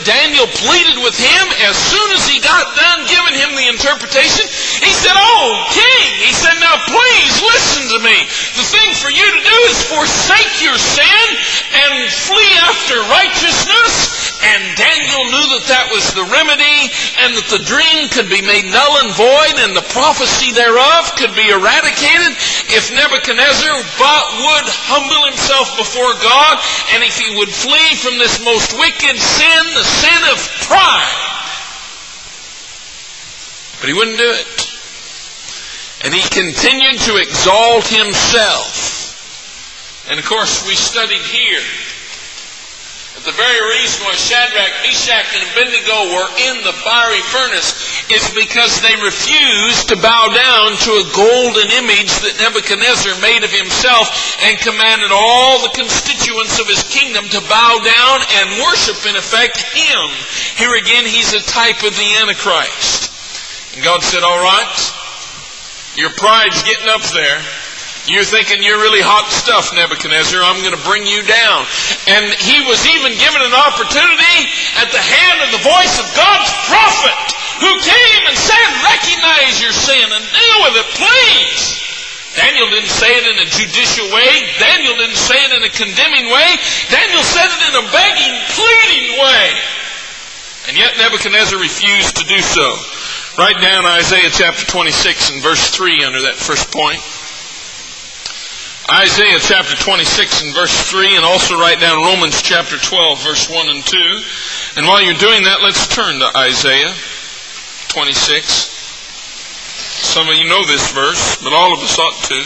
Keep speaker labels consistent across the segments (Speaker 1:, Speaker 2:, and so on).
Speaker 1: Daniel pleaded with him, as soon as he got done giving him the interpretation, he said, "Oh, king," he said, "now please listen to me. The thing for you to do is forsake your sin and flee after righteousness." And Daniel knew that that was the remedy, and that the dream could be made null and void, and the prophecy thereof could be eradicated if Nebuchadnezzar would humble himself before God, and if he would flee from this most wicked sin, the sin of pride. But he wouldn't do it. And he continued to exalt himself. And of course, we studied here that the very reason why Shadrach, Meshach, and Abednego were in the fiery furnace is because they refused to bow down to a golden image that Nebuchadnezzar made of himself and commanded all the constituents of his kingdom to bow down and worship, in effect, him. Here again, he's a type of the Antichrist. And God said, "All right, your pride's getting up there. You're thinking you're really hot stuff, Nebuchadnezzar. I'm going to bring you down." And he was even given an opportunity at the hand of the voice of God's prophet, who came and said, "Recognize your sin and deal with it, please." Daniel didn't say it in a judicial way. Daniel didn't say it in a condemning way. Daniel said it in a begging, pleading way. And yet Nebuchadnezzar refused to do so. Write down Isaiah chapter 26 and verse 3 under that first point. Isaiah chapter 26 and verse 3, and also write down Romans chapter 12, verse 1 and 2. And while you're doing that, let's turn to Isaiah 26. Some of you know this verse, but all of us ought to.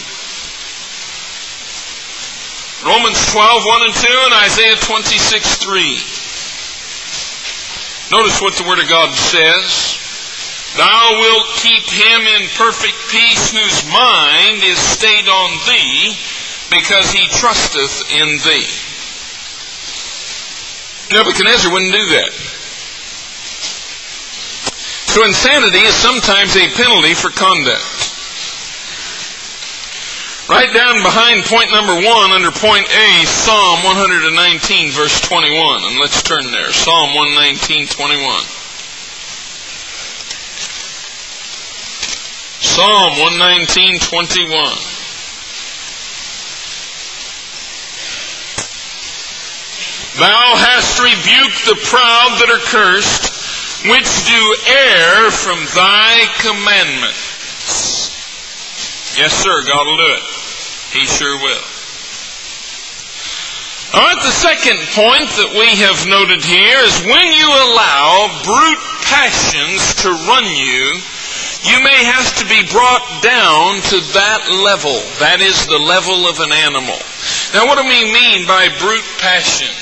Speaker 1: Romans 12, 1 and 2, and Isaiah 26, 3. Notice what the Word of God says. "Thou wilt keep him in perfect peace whose mind is stayed on thee, because he trusteth in thee." Nebuchadnezzar wouldn't do that. So insanity is sometimes a penalty for conduct. Write down behind point number 1 under point A, Psalm 119, verse 21. And let's turn there. Psalm 119, 21. Psalm 119, 21. "Thou hast rebuked the proud that are cursed, which do err from thy commandments." Yes, sir, God will do it. He sure will. All right, the second point that we have noted here is when you allow brute passions to run you, you may have to be brought down to that level. That is the level of an animal. Now, what do we mean by brute passions?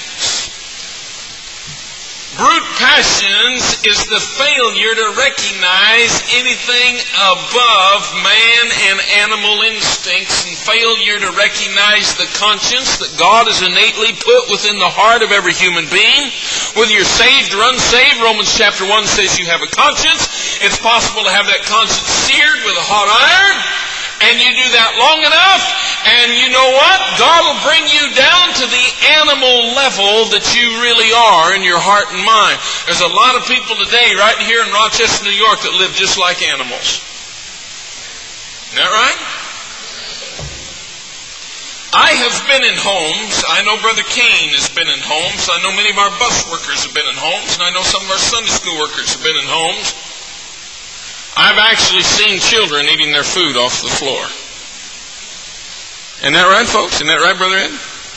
Speaker 1: Brute passions is the failure to recognize anything above man and animal instincts, and failure to recognize the conscience that God has innately put within the heart of every human being. Whether you're saved or unsaved, Romans chapter 1 says you have a conscience. It's possible to have that conscience seared with a hot iron, and you do that long enough, and you know what? God will bring you down to the animal level that you really are in your heart and mind. There's a lot of people today right here in Rochester, New York that live just like animals. Isn't that right? I have been in homes. I know Brother Kane has been in homes. I know many of our bus workers have been in homes, and I know some of our Sunday school workers have been in homes. I've actually seen children eating their food off the floor. Isn't that right, folks? Isn't that right, Brother Ed?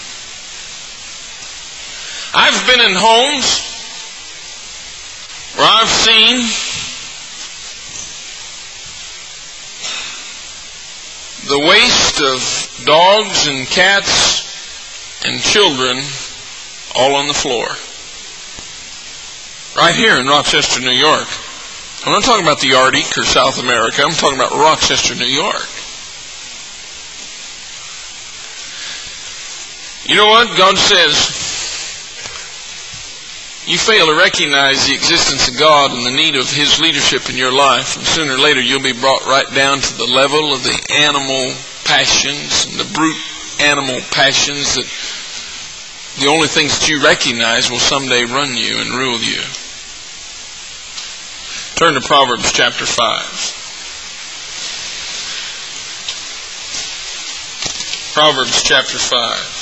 Speaker 1: I've been in homes where I've seen the waste of dogs and cats and children all on the floor. Right here in Rochester, New York. I'm not talking about the Arctic or South America. I'm talking about Rochester, New York. You know what? God says, you fail to recognize the existence of God and the need of His leadership in your life, and sooner or later you'll be brought right down to the level of the animal passions and the brute animal passions that the only things that you recognize will someday run you and rule you. Turn to Proverbs chapter 5. Proverbs chapter 5.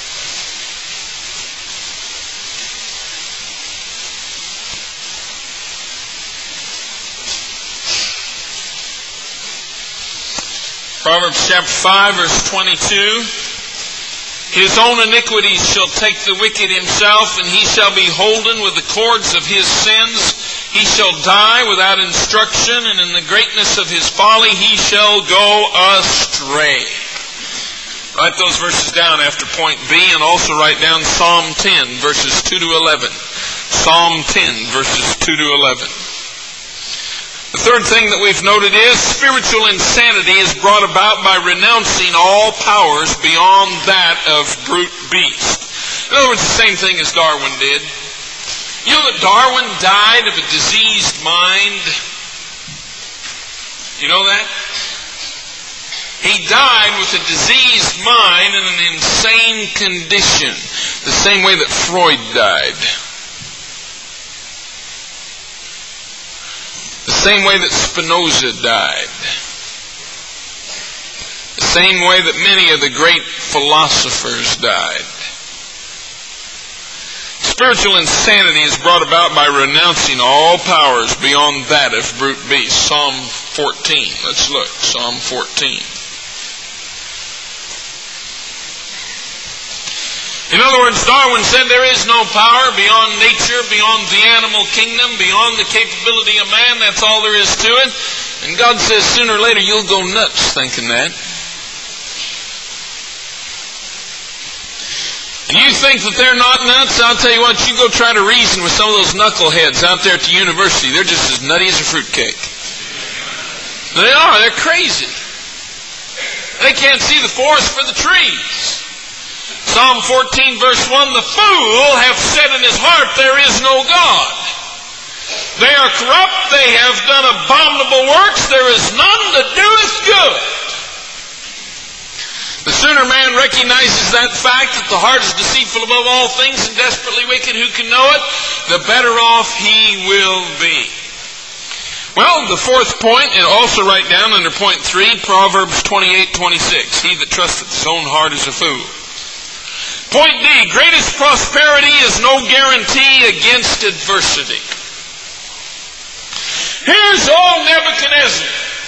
Speaker 1: Proverbs chapter 5, verse 22. His own iniquities shall take the wicked himself, and he shall be holden with the cords of his sins. He shall die without instruction, and in the greatness of his folly he shall go astray. Write those verses down after point B, and also write down Psalm 10, verses 2 to 11. Psalm 10, verses 2 to 11. The third thing that we've noted is spiritual insanity is brought about by renouncing all powers beyond that of brute beast. In other words, the same thing as Darwin did. You know that Darwin died of a diseased mind? You know that? He died with a diseased mind and an insane condition, the same way that Freud died. The same way that Spinoza died. The same way that many of the great philosophers died. Spiritual insanity is brought about by renouncing all powers beyond that of brute beasts. Psalm 14. Let's look. Psalm 14. In other words, Darwin said there is no power beyond nature, beyond the animal kingdom, beyond the capability of man. That's all there is to it. And God says sooner or later you'll go nuts thinking that. And you think that they're not nuts? I'll tell you what, you go try to reason with some of those knuckleheads out there at the university. They're just as nutty as a fruitcake. They are. They're crazy. They can't see the forest for the trees. Psalm 14, verse 1, the fool hath said in his heart, there is no God. They are corrupt, they have done abominable works, there is none that doeth good. The sooner man recognizes that fact, that the heart is deceitful above all things and desperately wicked, who can know it, the better off he will be. Well, the fourth point, and also write down under point 3, Proverbs 28:26. He that trusteth his own heart is a fool. Point D, greatest prosperity is no guarantee against adversity. Here's old Nebuchadnezzar.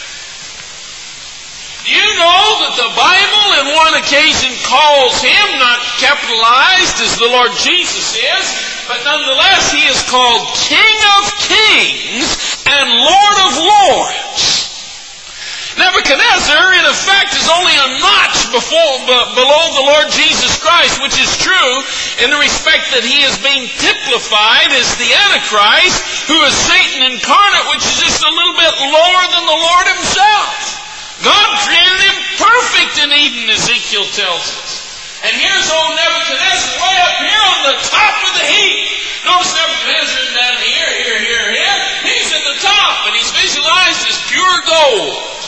Speaker 1: You know that the Bible in one occasion calls him, not capitalized as the Lord Jesus is, but nonetheless he is called King of Kings and Lord of Lords. Nebuchadnezzar, in effect, is only a notch below the Lord Jesus Christ, which is true in the respect that he is being typified as the Antichrist, who is Satan incarnate, which is just a little bit lower than the Lord himself. God created him perfect in Eden, Ezekiel tells us. And here's old Nebuchadnezzar way up here on the top of the heap. Notice Nebuchadnezzar is down here. He's at the top, and he's visualized as pure gold.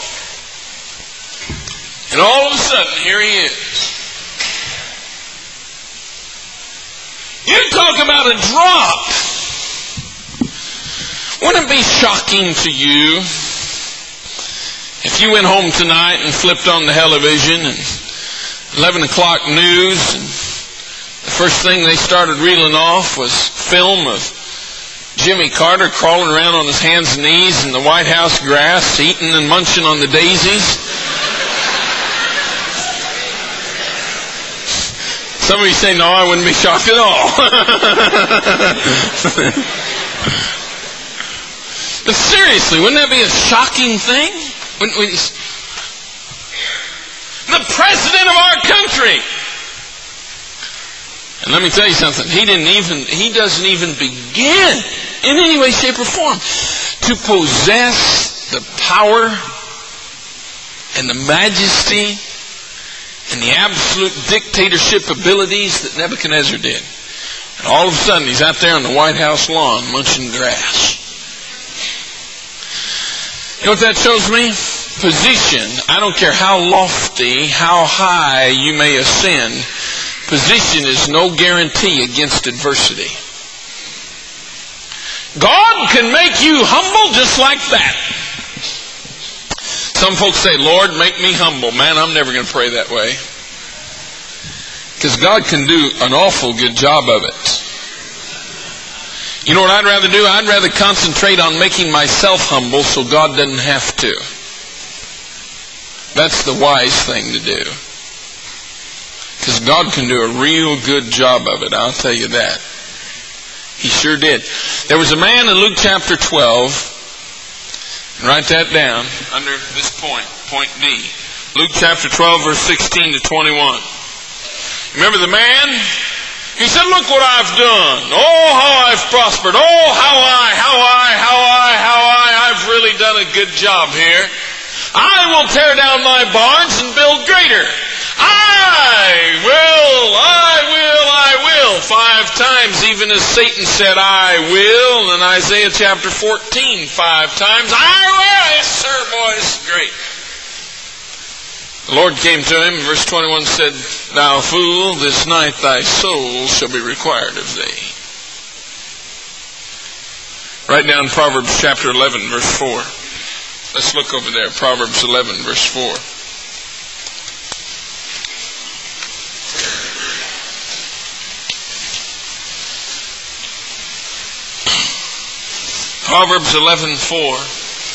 Speaker 1: And all of a sudden, here he is. You talk about a drop. Wouldn't it be shocking to you if you went home tonight and flipped on the television and 11 o'clock news, and the first thing they started reeling off was film of Jimmy Carter crawling around on his hands and knees in the White House grass, eating and munching on the daisies? Some of you say, no, I wouldn't be shocked at all. But seriously, wouldn't that be a shocking thing? The president of our country. And let me tell you something. He doesn't even begin in any way, shape, or form to possess the power and the majesty and the absolute dictatorship abilities that Nebuchadnezzar did. And all of a sudden, he's out there on the White House lawn munching grass. You know what that shows me? Position. I don't care how lofty, how high you may ascend. position is no guarantee against adversity. God can make you humble just like that. Some folks say, Lord, make me humble. Man, I'm never going to pray that way. Because God can do an awful good job of it. You know what I'd rather do? I'd rather concentrate on making myself humble so God doesn't have to. That's the wise thing to do. Because God can do a real good job of it, I'll tell you that. He sure did. There was a man in Luke chapter 12, write that down under this point, point D. Luke chapter 12, verse 16 to 21. Remember the man? He said, look what I've done. Oh, how I've prospered. Oh, I've really done a good job here. I will tear down my barns and build greater. I will. 5 times, even as Satan said, I will. In Isaiah chapter 14, 5 times, I will. Yes, sir, boy, this is great. The Lord came to him, verse 21 said, thou fool, this night thy soul shall be required of thee. Write down Proverbs chapter 11, verse 4. Let's look over there, Proverbs 11, verse 4. Proverbs 11:4.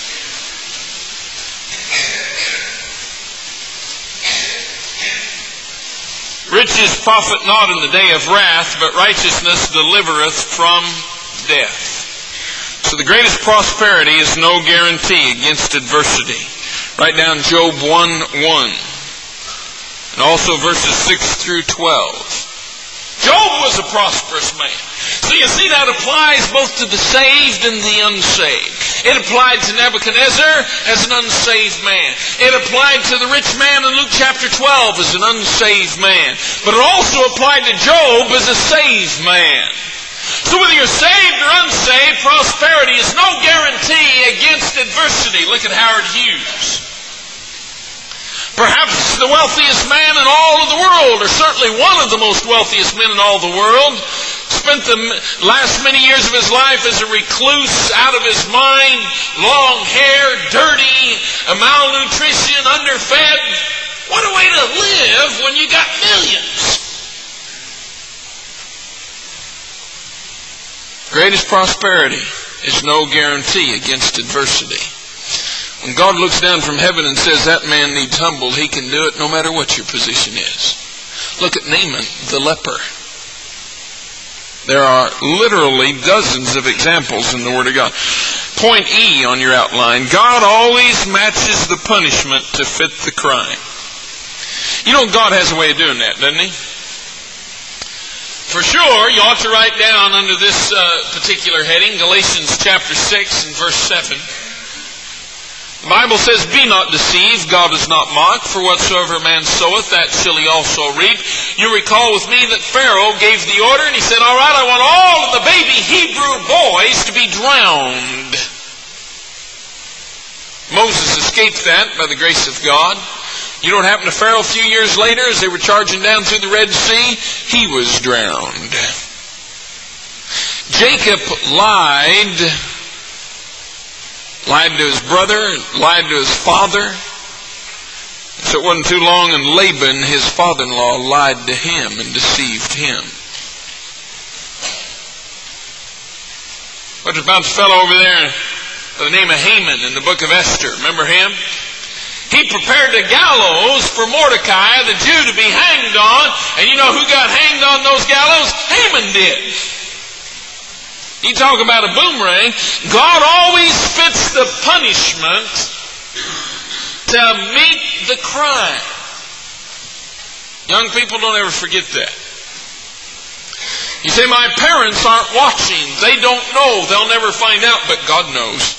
Speaker 1: Riches profit not in the day of wrath, but righteousness delivereth from death. So the greatest prosperity is no guarantee against adversity. Write down Job 1:1. And also verses 6 through 12. Job was a prosperous man. So you see, that applies both to the saved and the unsaved. It applied to Nebuchadnezzar as an unsaved man. It applied to the rich man in Luke chapter 12 as an unsaved man. But it also applied to Job as a saved man. So whether you're saved or unsaved, prosperity is no guarantee against adversity. Look at Howard Hughes. Perhaps the wealthiest man in all of the world, or certainly one of the most wealthiest men in all the world, spent the last many years of his life as a recluse, out of his mind, long hair, dirty, malnutrition, underfed. What a way to live when you got millions. Greatest prosperity is no guarantee against adversity. When God looks down from heaven and says that man needs humbled, He can do it no matter what your position is. Look at Naaman, the leper. There are literally dozens of examples in the Word of God. Point E on your outline. God always matches the punishment to fit the crime. You know, God has a way of doing that, doesn't He? For sure, you ought to write down under this particular heading, Galatians chapter 6 and verse 7. The Bible says, be not deceived, God is not mocked, for whatsoever a man soweth, that shall he also reap. You recall with me that Pharaoh gave the order, and he said, all right, I want all of the baby Hebrew boys to be drowned. Moses escaped that by the grace of God. You know what happened to Pharaoh a few years later as they were charging down through the Red Sea? He was drowned. Jacob lied to his brother, lied to his father. So it wasn't too long, and Laban, his father-in-law, lied to him and deceived him. What about the fellow over there by the name of Haman in the book of Esther? Remember him? He prepared the gallows for Mordecai, the Jew, to be hanged on. And you know who got hanged on those gallows? Haman did. You talk about a boomerang. God always fits the punishment to meet the crime. Young people, don't ever forget that. You say, my parents aren't watching. They don't know. They'll never find out. But God knows.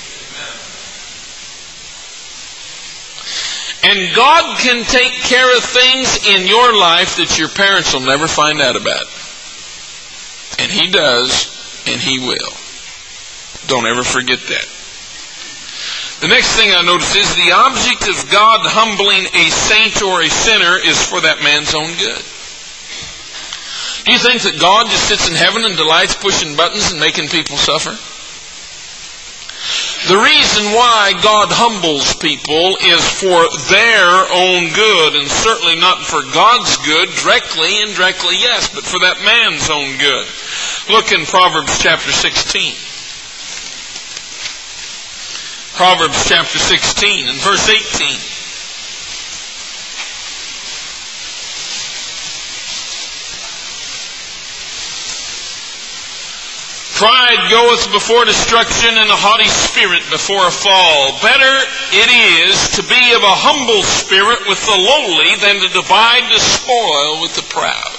Speaker 1: And God can take care of things in your life that your parents will never find out about. And He does. And He will. Don't ever forget that. The next thing I notice is the object of God humbling a saint or a sinner is for that man's own good. Do you think that God just sits in heaven and delights pushing buttons and making people suffer? The reason why God humbles people is for their own good, and certainly not for God's good, directly, indirectly, yes, but for that man's own good. Look in Proverbs chapter 16. Proverbs chapter 16 and verse 18. Pride goeth before destruction, and a haughty spirit before a fall. Better it is to be of a humble spirit with the lowly than to divide the spoil with the proud.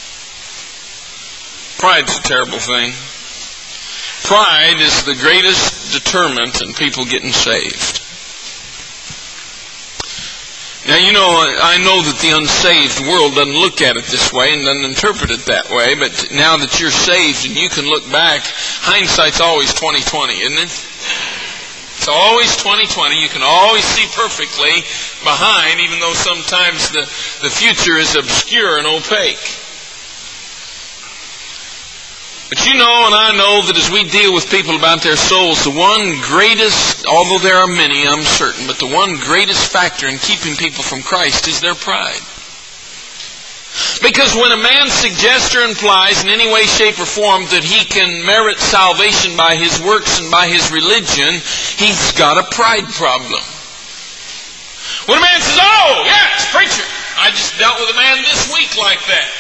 Speaker 1: Pride's a terrible thing. Pride is the greatest deterrent in people getting saved. Now, you know, I know that the unsaved world doesn't look at it this way and doesn't interpret it that way, but now that you're saved and you can look back, hindsight's always 20/20, isn't it? It's always 20/20. You can always see perfectly behind, even though sometimes the future is obscure and opaque. But you know, and I know that as we deal with people about their souls, the one greatest, although there are many, I'm certain, but the one greatest factor in keeping people from Christ is their pride. Because when a man suggests or implies in any way, shape, or form that he can merit salvation by his works and by his religion, he's got a pride problem. When a man says, "Oh, yes, preacher, I just dealt with a man this week like that.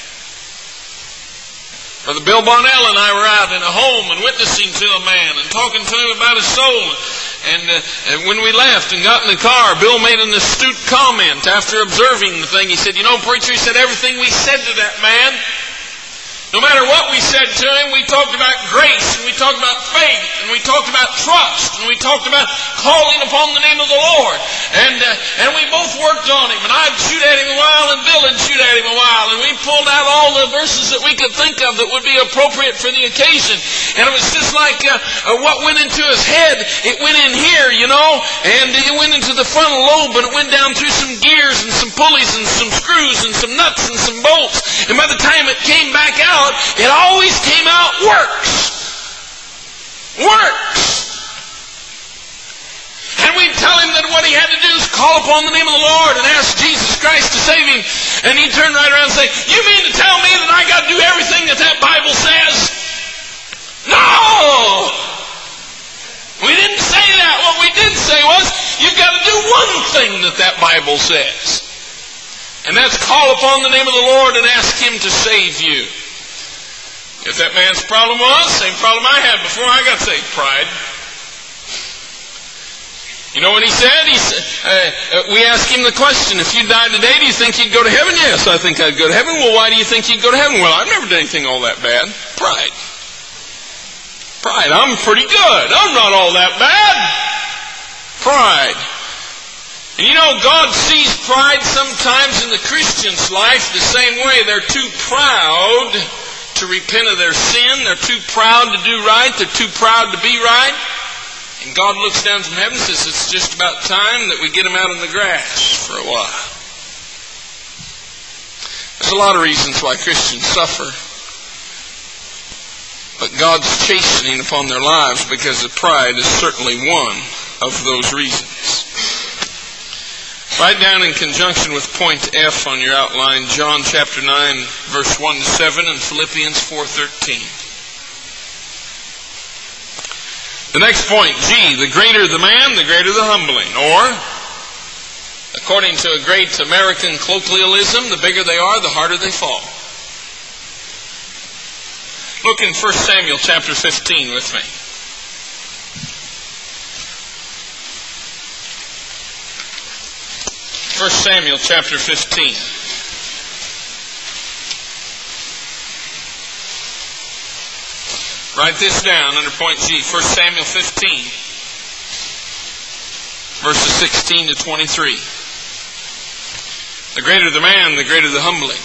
Speaker 1: Brother Bill Barnell and I were out in a home and witnessing to a man and talking to him about his soul. And when we left and got in the car, Bill made an astute comment after observing the thing. He said, 'You know, preacher,' he said, 'everything we said to that man, no matter what we said to him, we talked about grace, and we talked about faith, and we talked about trust, and we talked about calling upon the name of the Lord. And we both worked on him, and I'd shoot at him a while, and Bill would shoot at him a while, and we pulled out all the verses that we could think of that would be appropriate for the occasion. And it was just like what went into his head, it went in here, you know, and it went into the frontal lobe, but it went down through some gears and some pulleys and some screws and some nuts and some bolts. And by the time it came back out, it always came out works. Works. And we'd tell him that what he had to do is call upon the name of the Lord and ask Jesus Christ to save him. And he'd turn right around and say, "You mean to tell me that I got to do everything that that Bible says?" No! We didn't say that. What we did say was, you've got to do one thing that that Bible says. And that's call upon the name of the Lord and ask Him to save you. If that man's problem was, same problem I had before I got saved, pride. You know what he said? He said, we asked him the question, if you died today, do you think you'd go to heaven? Yes, I think I'd go to heaven. Well, why do you think you'd go to heaven? Well, I've never done anything all that bad. Pride. Pride. I'm pretty good. I'm not all that bad. Pride. And you know, God sees pride sometimes in the Christian's life the same way. They're too proud to repent of their sin. They're too proud to do right. They're too proud to be right. And God looks down from heaven and says, it's just about time that we get them out in the grass for a while. There's a lot of reasons why Christians suffer. But God's chastening upon their lives because of pride is certainly one of those reasons. Write down in conjunction with point F on your outline, John chapter 9, verse 1 to 7, and Philippians 4:13. The next point, G, the greater the man, the greater the humbling. Or, according to a great American colloquialism, the bigger they are, the harder they fall. Look in 1 Samuel chapter 15 with me. 1 Samuel chapter 15. Write this down under point G. 1 Samuel 15, verses 16 to 23. The greater the man, the greater the humbling.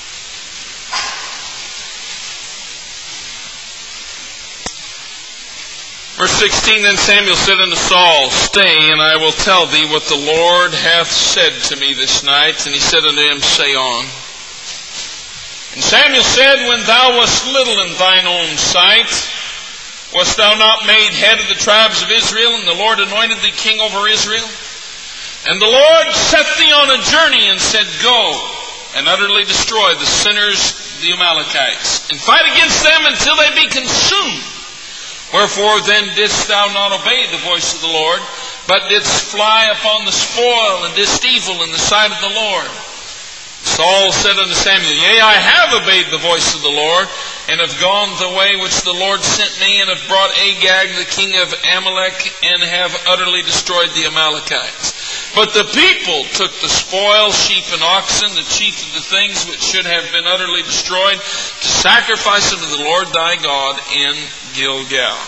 Speaker 1: Verse 16, then Samuel said unto Saul, stay, and I will tell thee what the Lord hath said to me this night. And he said unto him, say on. And Samuel said, When thou wast little in thine own sight, wast thou not made head of the tribes of Israel, and the Lord anointed thee king over Israel? And the Lord set thee on a journey and said, Go and utterly destroy the sinners, the Amalekites, and fight against them until they be consumed. Wherefore then didst thou not obey the voice of the Lord, but didst fly upon the spoil, and didst evil in the sight of the Lord? Saul said unto Samuel, Yea, I have obeyed the voice of the Lord, and have gone the way which the Lord sent me, and have brought Agag, the king of Amalek, and have utterly destroyed the Amalekites. But the people took the spoil, sheep and oxen, the chief of the things which should have been utterly destroyed, to sacrifice unto the Lord thy God in Gilgal.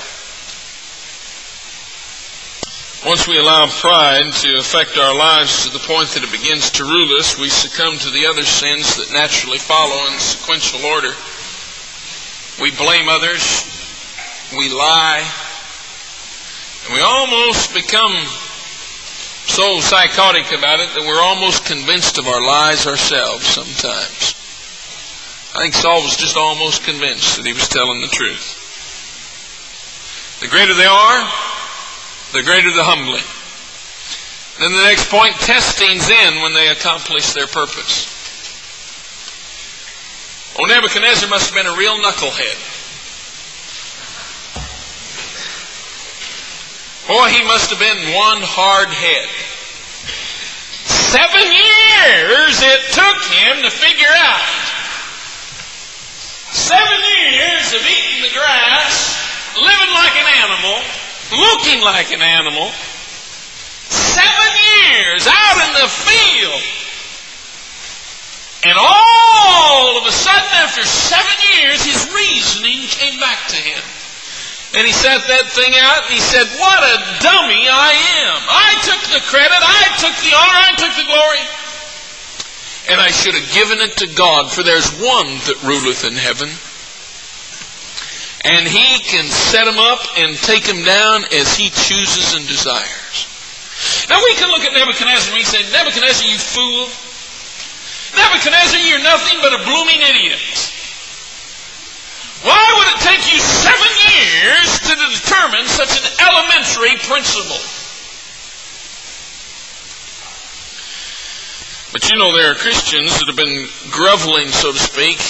Speaker 1: Once we allow pride to affect our lives to the point that it begins to rule us, we succumb to the other sins that naturally follow in sequential order. We blame others, we lie, and we almost become so psychotic about it that we're almost convinced of our lies ourselves sometimes. I think Saul was just almost convinced that he was telling the truth. The greater they are, the greater the humbling. Then the next point, testing's in when they accomplish their purpose. Oh, Nebuchadnezzar must have been a real knucklehead. Boy, he must have been one hard head. 7 years it took him to figure out. 7 years of eating the grass, living like an animal, looking like an animal, 7 years out in the field. And all of a sudden, after 7 years, his reasoning came back to him. And he set that thing out and he said, What a dummy I am. I took the credit, I took the honor, I took the glory. And I should have given it to God, for there's one that ruleth in heaven. And he can set him up and take him down as he chooses and desires. Now we can look at Nebuchadnezzar and we say, Nebuchadnezzar, you fool. Nebuchadnezzar, you're nothing but a blooming idiot. Why would it take you 7 years to determine such an elementary principle? But you know there are Christians that have been groveling, so to speak,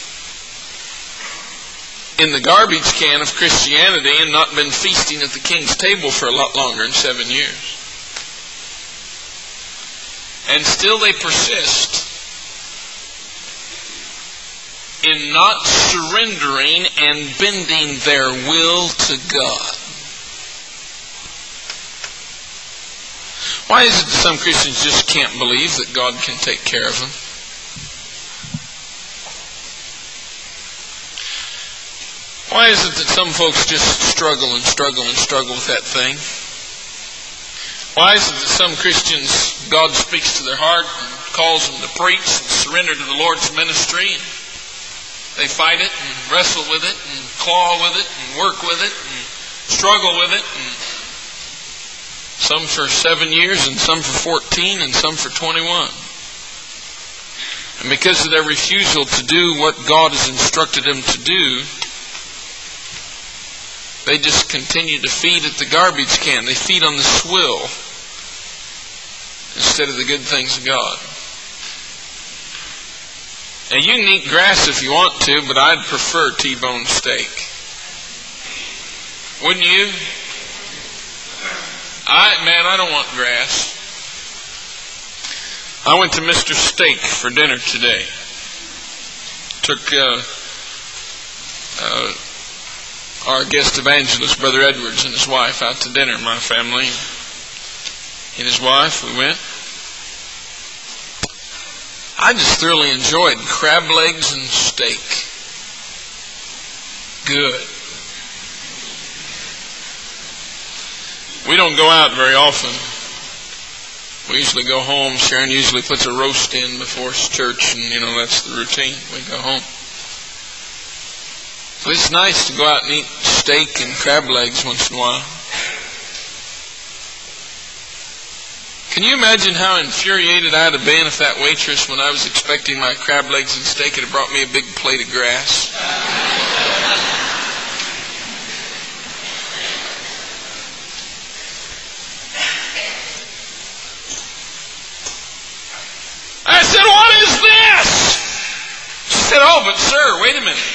Speaker 1: in the garbage can of Christianity and not been feasting at the king's table for a lot longer than 7 years. And still they persist in not surrendering and bending their will to God. Why is it that some Christians just can't believe that God can take care of them? Why is it that some folks just struggle and struggle and struggle with that thing? Why is it that some Christians, God speaks to their heart and calls them to preach and surrender to the Lord's ministry, and they fight it and wrestle with it and claw with it and work with it and struggle with it, and some for 7 years and some for 14 and some for 21. And because of their refusal to do what God has instructed them to do, they just continue to feed at the garbage can. They feed on the swill instead of the good things of God. Now you can eat grass if you want to, but I'd prefer T-bone steak. Wouldn't you? I don't want grass. I went to Mr. Steak for dinner today. Took our guest evangelist, Brother Edwards, and his wife out to dinner. My family and his wife, we went. I just thoroughly enjoyed crab legs and steak. Good. We don't go out very often. We usually go home. Sharon usually puts a roast in before church, and that's the routine. We go home. But it's nice to go out and eat steak and crab legs once in a while. Can you imagine how infuriated I'd have been if that waitress, when I was expecting my crab legs and steak, had brought me a big plate of grass? I said, "What is this?" She said, "Oh, but sir, wait a minute.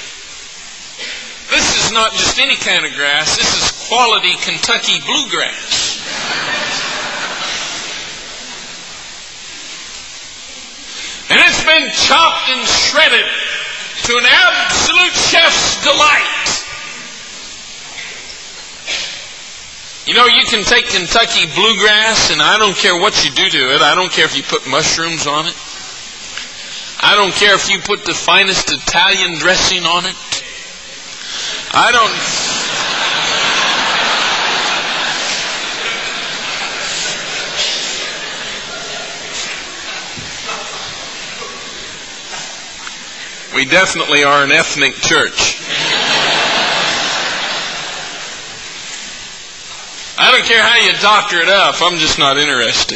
Speaker 1: This is not just any kind of grass. This is quality Kentucky bluegrass." And it's been chopped and shredded to an absolute chef's delight. You know, you can take Kentucky bluegrass, and I don't care what you do to it. I don't care if you put mushrooms on it. I don't care if you put the finest Italian dressing on it. I don't... We definitely are an ethnic church. I don't care how you doctor it up. I'm just not interested.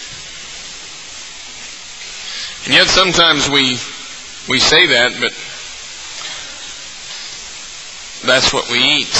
Speaker 1: And yet sometimes we say that, but that's what we eat.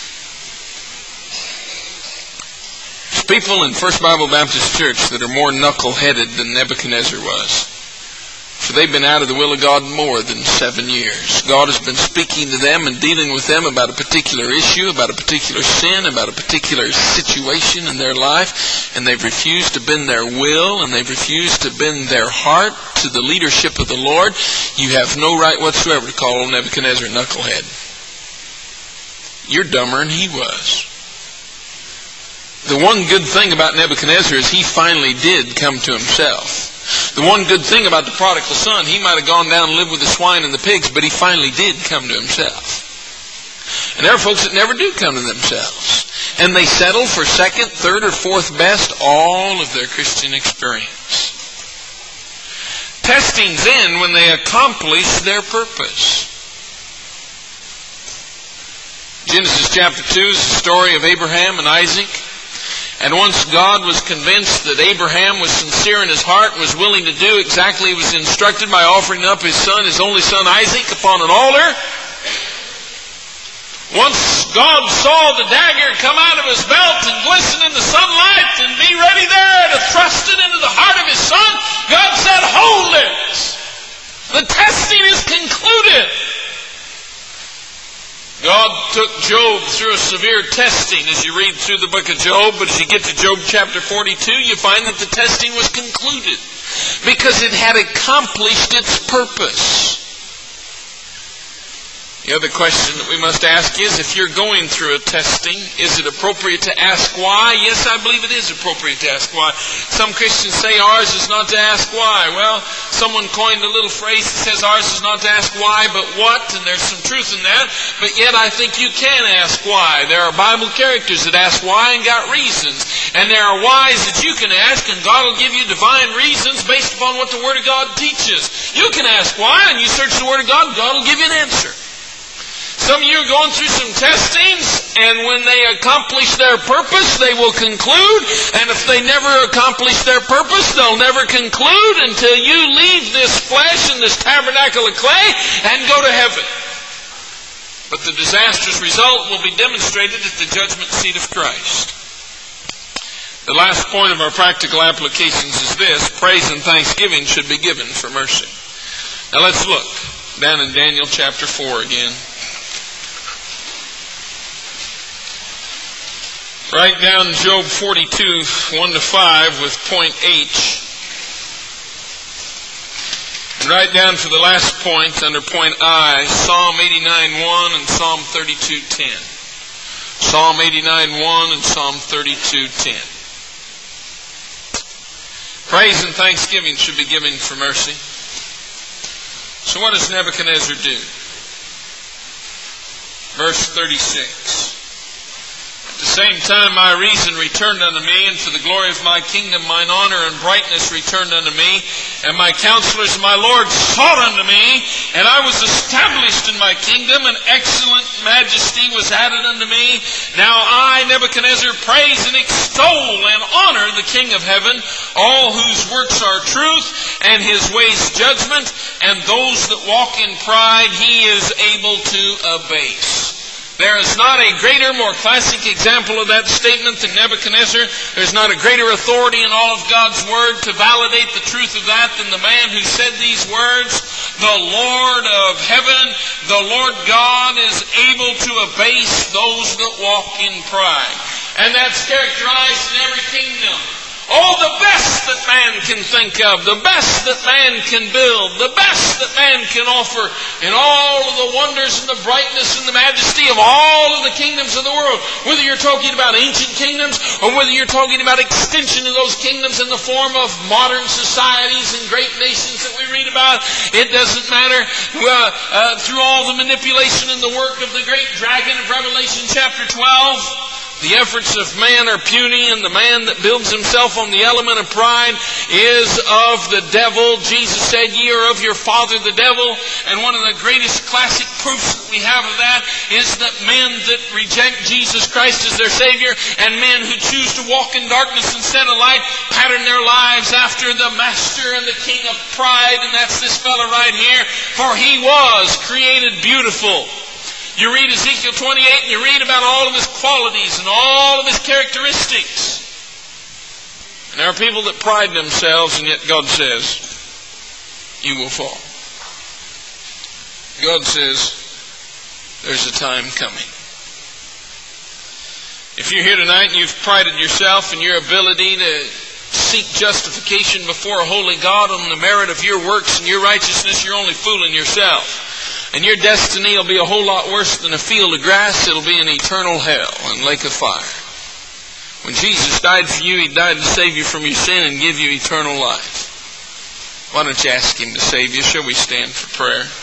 Speaker 1: There's people in First Bible Baptist Church that are more knuckle-headed than Nebuchadnezzar was. For they've been out of the will of God more than 7 years. God has been speaking to them and dealing with them about a particular issue, about a particular sin, about a particular situation in their life, and they've refused to bend their will, and they've refused to bend their heart to the leadership of the Lord. You have no right whatsoever to call Nebuchadnezzar a knucklehead. You're dumber than he was. The one good thing about Nebuchadnezzar is he finally did come to himself. The one good thing about the prodigal son, he might have gone down and lived with the swine and the pigs, but he finally did come to himself. And there are folks that never do come to themselves. And they settle for second, third, or fourth best all of their Christian experience. Testing's in when they accomplish their purpose. Genesis chapter 2 is the story of Abraham and Isaac. And once God was convinced that Abraham was sincere in his heart and was willing to do exactly as he was instructed by offering up his son, his only son Isaac, upon an altar, once God saw the dagger come out of his belt and glisten in the sunlight and be ready there to thrust it into the heart of his son, God said, "Hold it! The testing is concluded." God took Job through a severe testing as you read through the book of Job, but as you get to Job chapter 42, you find that the testing was concluded because it had accomplished its purpose. The other question that we must ask is, if you're going through a testing, is it appropriate to ask why? Yes, I believe it is appropriate to ask why. Some Christians say ours is not to ask why. Well, someone coined a little phrase that says ours is not to ask why, but what, and there's some truth in that. But yet I think you can ask why. There are Bible characters that ask why and got reasons. And there are whys that you can ask, and God will give you divine reasons based upon what the Word of God teaches. You can ask why, and you search the Word of God, and God will give you an answer. Some of you are going through some testings, and when they accomplish their purpose, they will conclude. And if they never accomplish their purpose, they'll never conclude until you leave this flesh and this tabernacle of clay and go to heaven. But the disastrous result will be demonstrated at the judgment seat of Christ. The last point of our practical applications is this: praise and thanksgiving should be given for mercy. Now let's look down in Daniel chapter 4 again. Write down Job 42, 1-5 with point H. And write down for the last point, under point I, Psalm 89:1 and Psalm 32:10. Psalm 89:1 and Psalm 32:10. Praise and thanksgiving should be given for mercy. So what does Nebuchadnezzar do? Verse 36. To same time my reason returned unto me, and for the glory of my kingdom mine honor and brightness returned unto me. And my counselors and my Lord sought unto me, and I was established in my kingdom, and excellent majesty was added unto me. Now I, Nebuchadnezzar, praise and extol and honor the King of heaven, all whose works are truth, and his ways judgment, and those that walk in pride he is able to abase. There is not a greater, more classic example of that statement than Nebuchadnezzar. There's not a greater authority in all of God's Word to validate the truth of that than the man who said these words. The Lord of heaven, the Lord God, is able to abase those that walk in pride. And that's characterized in every kingdom. Oh, the best that man can think of, the best that man can build, the best that man can offer, in all of the wonders and the brightness and the majesty of all of the kingdoms of the world. Whether you're talking about ancient kingdoms or whether you're talking about extension of those kingdoms in the form of modern societies and great nations that we read about, it doesn't matter. Through all the manipulation and the work of the great dragon of Revelation chapter 12, the efforts of man are puny, and the man that builds himself on the element of pride is of the devil. Jesus said, ye are of your father the devil. And one of the greatest classic proofs that we have of that is that men that reject Jesus Christ as their Savior, and men who choose to walk in darkness instead of light, pattern their lives after the master and the king of pride, and that's this fellow right here. For he was created beautiful. You read Ezekiel 28 and you read about all of his qualities and all of his characteristics. And there are people that pride themselves, and yet God says, you will fall. God says, there's a time coming. If you're here tonight and you've prided yourself in your ability to seek justification before a holy God on the merit of your works and your righteousness, you're only fooling yourself. And your destiny will be a whole lot worse than a field of grass. It'll be an eternal hell and lake of fire. When Jesus died for you, He died to save you from your sin and give you eternal life. Why don't you ask Him to save you? Shall we stand for prayer?